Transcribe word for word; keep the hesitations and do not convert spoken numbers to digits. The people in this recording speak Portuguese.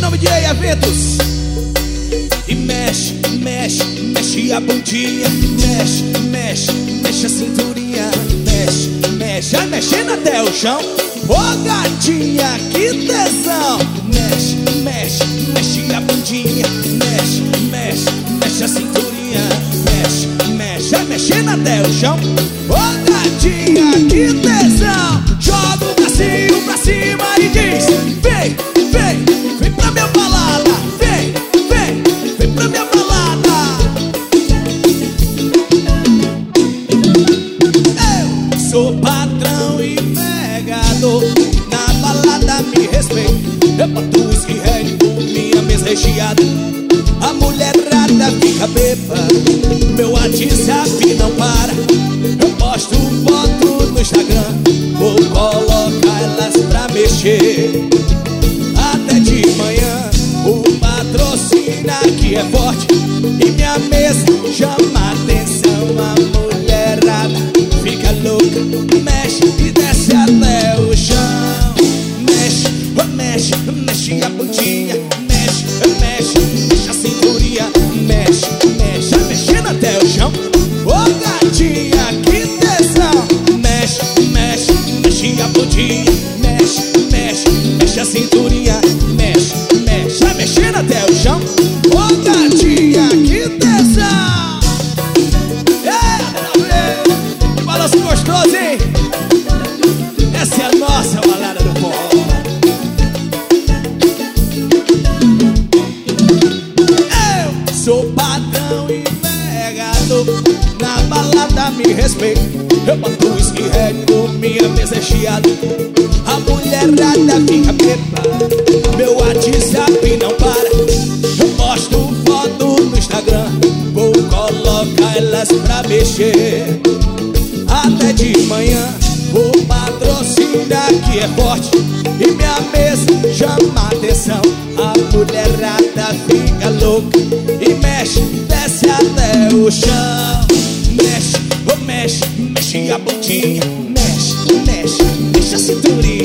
nome de Ei Eventos. E mexe, mexe, mexe a bundinha. Mexe, mexe, mexe a cinturinha. Mexe, mexe, vai mexendo até o chão. Ô oh, gatinha, que tesão. Mexe, mexe, mexe a bundinha. Mexe, mexe, mexe a cinturinha. Mexe, mexe, vai mexendo até o chão. Ô oh, gatinha, que tesão. Joga o bracinho pra cima e diz: vem, vem, vem pra minha balada. Vem, vem, vem pra minha balada. Eu sou patrão e pegador. Na balada me respeito. Eu boto whisky red com minha mesa recheada. A mulherada fica bêbada. Meu WhatsApp não para. Eu posto foto no Instagram. Vou colocar elas pra mexer até de manhã. O patrocínio aqui é forte e minha mesa chama atenção. A mulherada fica louca, mexe e desce até o chão. Mexe, mexe, mexe a bundinha. Mexe, mexe, mexe a cinturinha. Mexe, mexe, vai mexendo até o chão. Ô oh, gatinha, que tesão. Mexe, mexe, mexe a bundinha. Mexe, mexe, mexe a cinturinha. Mexe, mexe, vai mexendo até o chão. Ô oh, gatinha, que tesão. É, que balanço gostoso, hein? Essa é a nossa balada do forró. Eu sou patrão e pegador. Na balada me respeito. Eu boto whisky red com minha mesa recheada. A mulherada fica bêbada. Meu WhatsApp não para. Eu posto foto no Instagram. Vou colocar elas pra mexer até de manhã. O patrocínio aqui é forte e minha mesa chama atenção. A mulherada fica louca e mexe, desce até o chão. Mexe, oh, mexe, mexe a bundinha. Mexe, mexe, mexe a cinturinha.